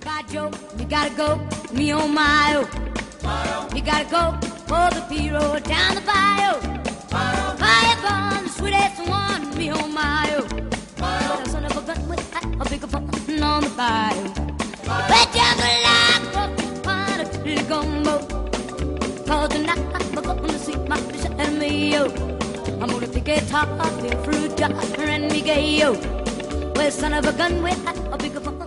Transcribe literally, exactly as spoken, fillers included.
by Joe, we gotta go, me oh my oh. We gotta go for the P-road down the bayou. Fire gone, the sweetest one, me oh my oh. But a son of a gun with a bigger fun on the bayou. But jungle like rock, pot of chili gumbo. Cause tonight I'm gonna see my fish and me yo. I'm gonna pick a top, a fruit jar, and me gay yo. Well, son of a gun with a bigger fun